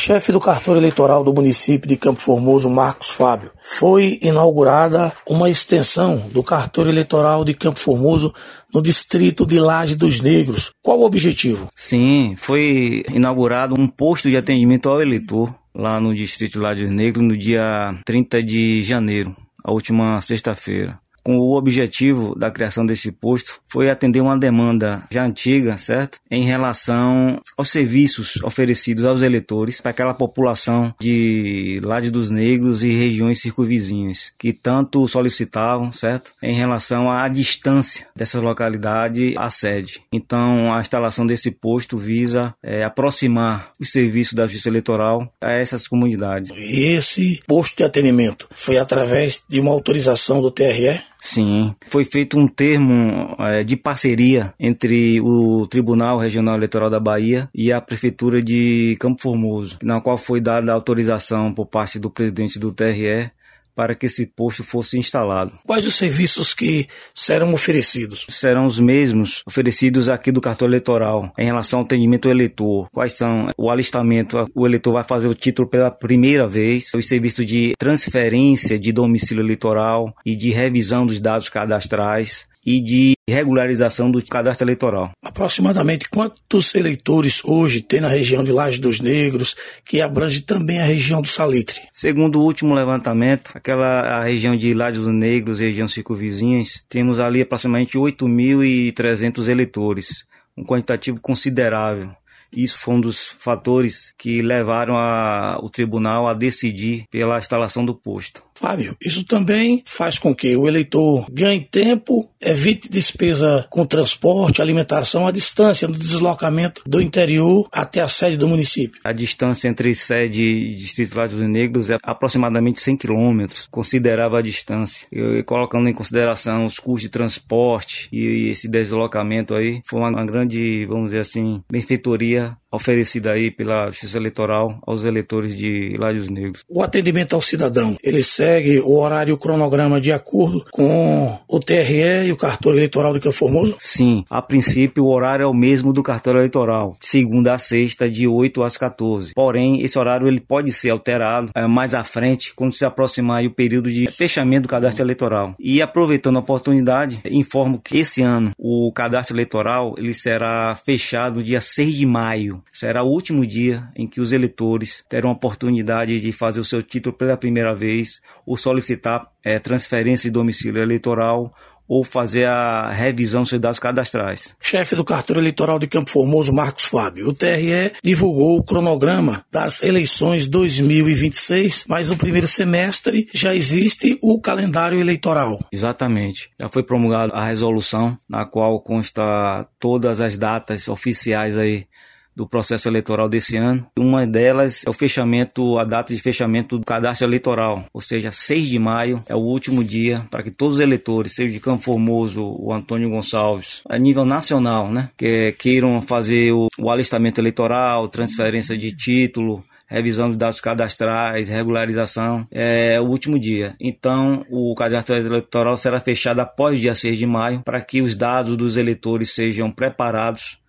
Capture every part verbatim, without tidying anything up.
Chefe do cartório eleitoral do município de Campo Formoso, Marcos Fábio, foi inaugurada uma extensão do cartório eleitoral de Campo Formoso no distrito de Laje dos Negros. Qual o objetivo? Sim, foi inaugurado um posto de atendimento ao eleitor lá no distrito de Laje dos Negros no dia trinta de janeiro, a última sexta-feira. Com o objetivo da criação desse posto foi atender uma demanda já antiga, certo? Em relação aos serviços oferecidos aos eleitores para aquela população de Laje dos Negros e regiões circunvizinhas que tanto solicitavam, certo? Em relação à distância dessa localidade à sede. Então, a instalação desse posto visa é, aproximar os serviços da Justiça Eleitoral a essas comunidades. E esse posto de atendimento foi através de uma autorização do T R E? Sim, foi feito um termo é, de parceria entre o Tribunal Regional Eleitoral da Bahia e a Prefeitura de Campo Formoso, na qual foi dada a autorização por parte do presidente do T R E para que esse posto fosse instalado. Quais os serviços que serão oferecidos? Serão os mesmos oferecidos aqui do cartório eleitoral em relação ao atendimento ao eleitor. Quais são? O alistamento, o eleitor vai fazer o título pela primeira vez, os serviços de transferência de domicílio eleitoral e de revisão dos dados cadastrais e de regularização do cadastro eleitoral. Aproximadamente quantos eleitores hoje tem na região de Laje dos Negros, que abrange também a região do Salitre? Segundo o último levantamento, aquela a região de Laje dos Negros e região circunvizinhas, temos ali aproximadamente oito mil e trezentos eleitores, um quantitativo considerável. Isso foi um dos fatores que levaram a, o tribunal a decidir pela instalação do posto. Fábio, isso também faz com que o eleitor ganhe tempo, evite despesa com transporte, alimentação, a distância no deslocamento do interior até a sede do município. A distância entre sede e distrito Laje dos Negros é aproximadamente cem quilômetros, considerável a distância. E, colocando em consideração os custos de transporte e esse deslocamento aí, foi uma, uma grande, vamos dizer assim, benfeitoria oferecida aí pela Justiça Eleitoral aos eleitores de Laje dos Negros. O atendimento ao cidadão, ele segue o horário e o cronograma de acordo com o T R E e o cartório eleitoral de Campo Formoso? Sim, a princípio o horário é o mesmo do cartório eleitoral, de segunda a sexta, de oito às quatorze. Porém, esse horário ele pode ser alterado é, mais à frente, quando se aproximar aí o período de fechamento do cadastro eleitoral. E aproveitando a oportunidade, informo que esse ano o cadastro eleitoral ele será fechado no dia seis de maio. Será o último dia em que os eleitores terão a oportunidade de fazer o seu título pela primeira vez ou solicitar é, transferência de domicílio eleitoral ou fazer a revisão dos seus dados cadastrais. Chefe do cartório eleitoral de Campo Formoso, Marcos Fábio, o T R E divulgou o cronograma das eleições dois mil e vinte e seis, mas no primeiro semestre já existe o calendário eleitoral. Exatamente. Já foi promulgada a resolução na qual consta todas as datas oficiais aí do processo eleitoral desse ano. Uma delas é o fechamento, a data de fechamento do cadastro eleitoral, ou seja, seis de maio é o último dia para que todos os eleitores, seja de Campo Formoso, o Antônio Gonçalves, a nível nacional, né, que queiram fazer o, o alistamento eleitoral, transferência de título, revisão dos dados cadastrais, regularização, é o último dia. Então, o cadastro eleitoral será fechado após o dia seis de maio para que os dados dos eleitores sejam preparados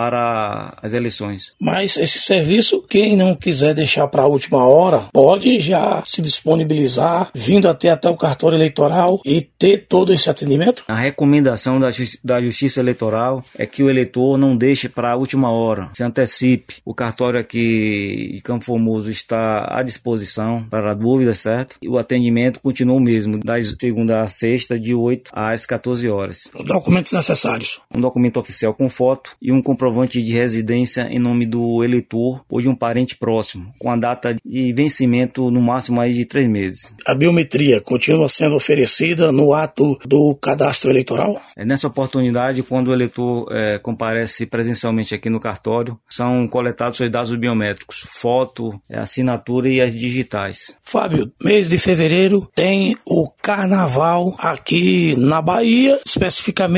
para as eleições. Mas esse serviço, quem não quiser deixar para a última hora, pode já se disponibilizar, vindo até até o cartório eleitoral e ter todo esse atendimento? A recomendação da, Justi- da Justiça Eleitoral é que o eleitor não deixe para a última hora, se antecipe. O cartório aqui de Campo Formoso está à disposição para dúvidas, certo? E o atendimento continua o mesmo, das segunda a sexta, de oito às quatorze horas. Documentos necessários. Um documento oficial com foto e um comprovante de residência em nome do eleitor ou de um parente próximo, com a data de vencimento no máximo aí de três meses. A biometria continua sendo oferecida no ato do cadastro eleitoral? É nessa oportunidade, quando o eleitor é, comparece presencialmente aqui no cartório, são coletados seus dados biométricos, foto, assinatura e as digitais. Fábio, mês de fevereiro tem o carnaval aqui na Bahia, especificamente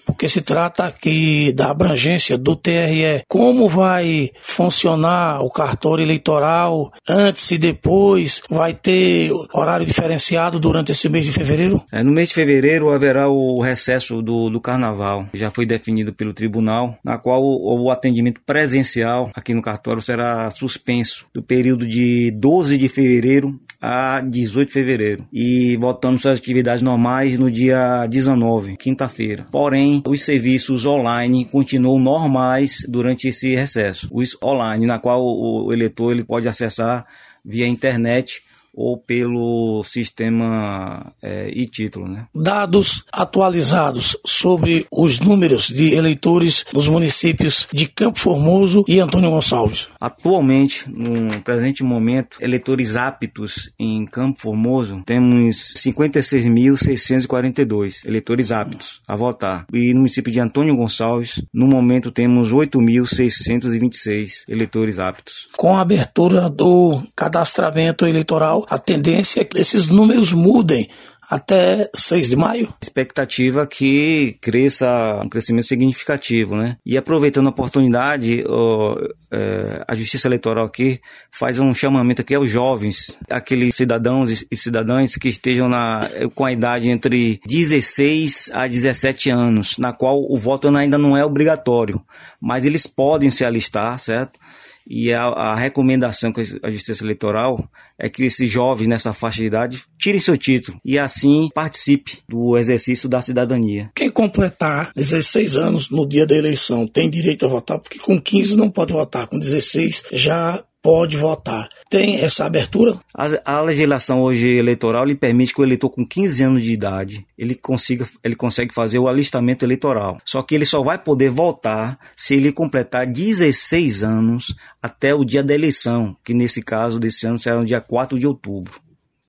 porque se trata aqui da abrangência do T R E. Como vai funcionar o cartório eleitoral antes e depois? Vai ter horário diferenciado durante esse mês de fevereiro? É, no mês de fevereiro haverá o recesso do, do carnaval, já foi definido pelo tribunal, na qual o, o atendimento presencial aqui no cartório será suspenso do período de doze de fevereiro a dezoito de fevereiro e voltando suas atividades normais no dia dezenove, quinta-feira. Porém, os serviços online continuam normais durante esse recesso. Os online, na qual o eleitor ele pode acessar via internet ou pelo sistema é, e-título, né? Dados atualizados sobre os números de eleitores nos municípios de Campo Formoso e Antônio Gonçalves. Atualmente, no presente momento, eleitores aptos em Campo Formoso, temos cinquenta e seis mil seiscentos e quarenta e dois eleitores aptos a votar. E no município de Antônio Gonçalves, no momento, temos oito mil seiscentos e vinte e seis eleitores aptos. Com a abertura do cadastramento eleitoral, a tendência é que esses números mudem até seis de maio. Expectativa que cresça um crescimento significativo, né? E aproveitando a oportunidade, ó, é, a Justiça Eleitoral aqui faz um chamamento aqui aos jovens, aqueles cidadãos e cidadãs que estejam na, com a idade entre dezesseis a dezessete anos, na qual o voto ainda não é obrigatório, mas eles podem se alistar, certo? E a, a recomendação com a Justiça Eleitoral é que esses jovens nessa faixa de idade tirem seu título e assim participe do exercício da cidadania. Quem completar dezesseis anos no dia da eleição tem direito a votar, porque com quinze não pode votar, com dezesseis já pode votar. Tem essa abertura? A, a legislação hoje eleitoral lhe permite que o eleitor com quinze anos de idade ele, consiga, ele consegue fazer o alistamento eleitoral. Só que ele só vai poder votar se ele completar dezesseis anos até o dia da eleição, que nesse caso desse ano será no dia quatro de outubro.